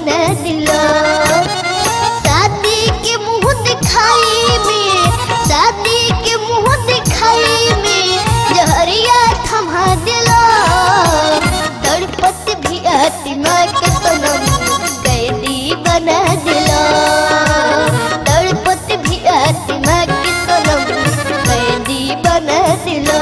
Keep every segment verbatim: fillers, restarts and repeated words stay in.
बना दिलो। शादी के मुंह दिखाई में, शादी के मुंह दिखाई में जहरिया थमा दिलो। तड़पत भी आत्मा के सनम कैदी बना दिलो। तड़पत भी आत्मा के सनम कैदी बना दिलो।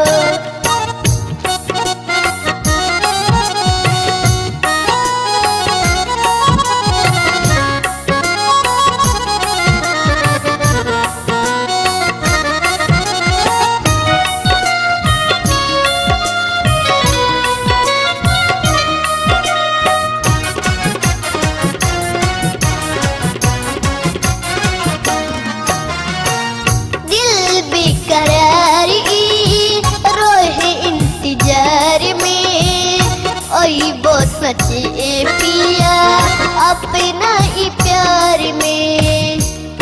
बेकरारी रोहे इंतजार में ओइबो सचे पिया अपना ही प्यार में।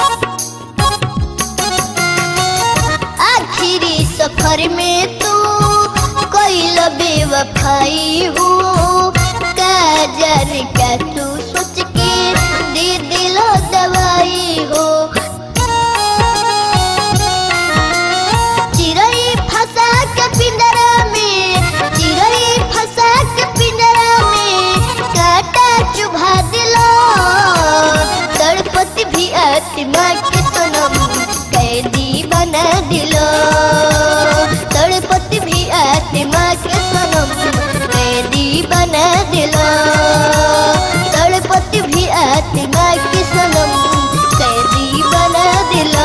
आखिरी सफर में तू कोई बेवफाई हो, का जाने का तू सोच के दे दिलो दवाई हो। आत्मा के सनम कैदी बना दिलो। तड़पत भी आत्मा के सनम कैदी बना दिलो। तड़पत भी आत्मा के सनम कैदी बना दिलो।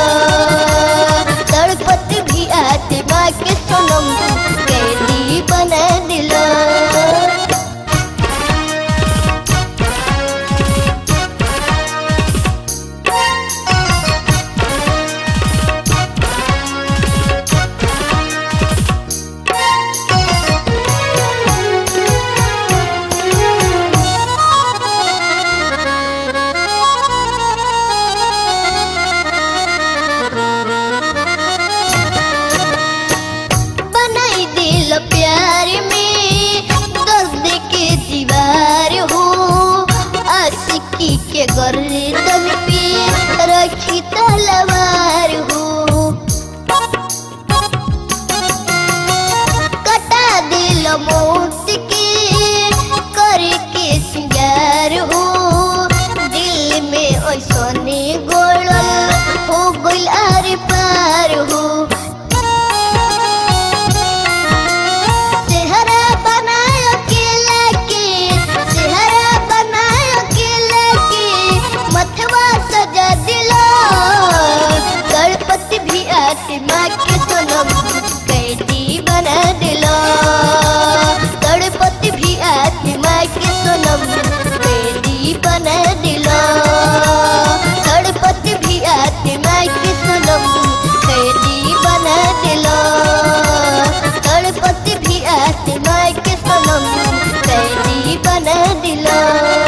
तड़पत भी आत्मा के सनम कैदी बना दिलो। प्यार में दर्द के दीवार हो, आशिकी के गर्दन पे रखी तलवार हो। कटा दिल मौत के करके सिंगार हो, दिल में ऐसने गोड़ल हो गइल आर पार हो। आत्मा के सनम कैदी बना दिलो। तड़पत भी आत्मा के सनम कैदी बना दिलो। तड़पत भी आत्मा के सनम कैदी बना दिलो। तड़पत भी आत्मा के सनम कैदी बना दिलो।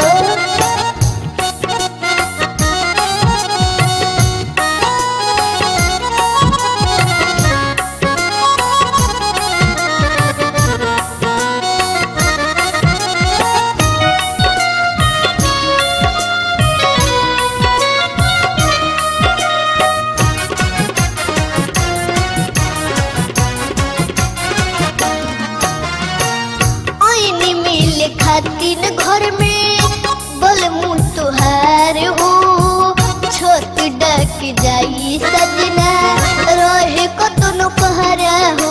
खातिन घर में बलमु तुहार हो, छोट डक जाई सजना रहे कतनो पहरा हो।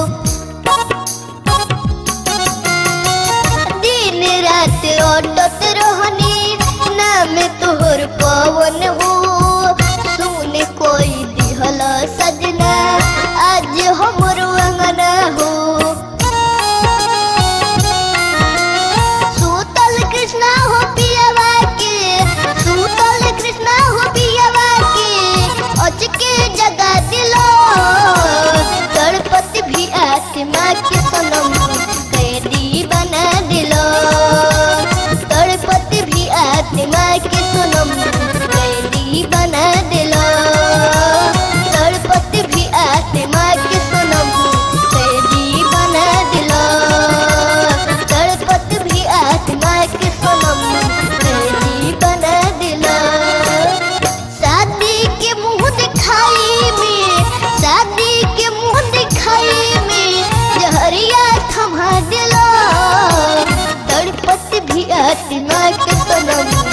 दिन रात अटत रहनी नाम तोहर पवन हो, सुन कोई दिहल सजना आज हमरो अंगना हो। कृष्णा हो पियावा के, सूतल कृष्णा हो पियावा के, अचके जगा दिलो। तड़पत भी आत्मा के सनम कैदी बना दिलो। तड़पत भी आत्मा के सनम कैदी बना दिलो। तड़पत भी आत्मा के सनम कैदी बना दिलो। तड़पत भी आत्मा के सनम सनम